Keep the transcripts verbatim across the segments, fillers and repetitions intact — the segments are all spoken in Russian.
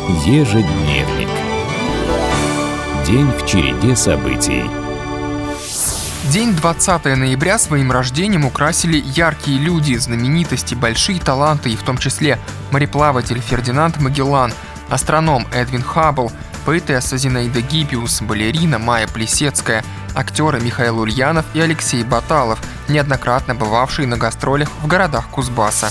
Ежедневник. День в череде событий. День двадцатого ноября своим рождением украсили яркие люди, знаменитости, большие таланты, и в том числе мореплаватель Фердинанд Магеллан, астроном Эдвин Хаббл, поэтесса Зинаида Гиппиус, балерина Майя Плисецкая, актеры Михаил Ульянов и Алексей Баталов, неоднократно бывавшие на гастролях в городах Кузбасса.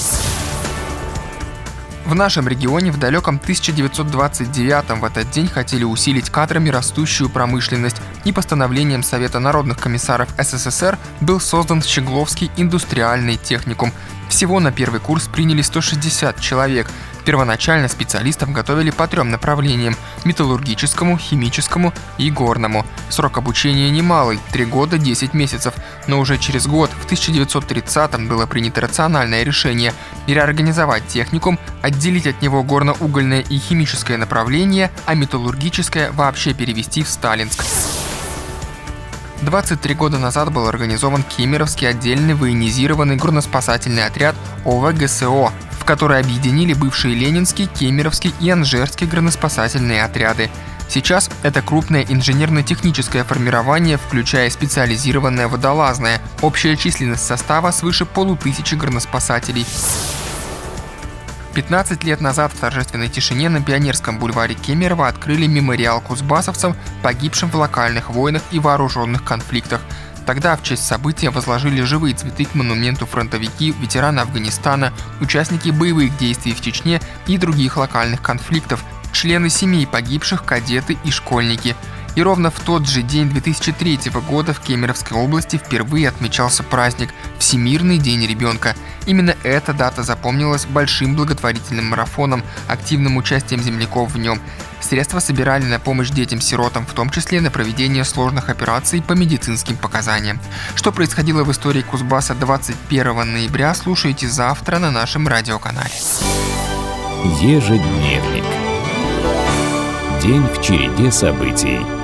В нашем регионе в далеком тысяча девятьсот двадцать девятом в этот день хотели усилить кадрами растущую промышленность, и постановлением Совета народных комиссаров СССР был создан Щегловский индустриальный техникум. Всего на первый курс приняли сто шестьдесят человек. Первоначально специалистов готовили по трем направлениям – металлургическому, химическому и горному. Срок обучения немалый – три года десять месяцев, но уже через год, в тысяча девятьсот тридцатом, было принято рациональное решение – реорганизовать техникум, отделить от него горно-угольное и химическое направление, а металлургическое вообще перевести в Сталинск. двадцать три года назад был организован Кемеровский отдельный военизированный горноспасательный отряд О В Г С О, в который объединили бывшие Ленинский, Кемеровский и Анжерский горноспасательные отряды. Сейчас это крупное инженерно-техническое формирование, включая специализированное водолазное. Общая численность состава свыше полутысячи горноспасателей. пятнадцать лет назад в торжественной тишине на Пионерском бульваре Кемерово открыли мемориал кузбассовцам, погибшим в локальных войнах и вооруженных конфликтах. Тогда в честь события возложили живые цветы к монументу фронтовики, ветераны Афганистана, участники боевых действий в Чечне и других локальных конфликтов, члены семей погибших, кадеты и школьники. И ровно в тот же день две тысячи третьего года в Кемеровской области впервые отмечался праздник – Всемирный день ребенка. Именно эта дата запомнилась большим благотворительным марафоном, активным участием земляков в нем. Средства собирали на помощь детям-сиротам, в том числе на проведение сложных операций по медицинским показаниям. Что происходило в истории Кузбасса двадцать первого ноября, слушайте завтра на нашем радиоканале. Ежедневник. День в череде событий.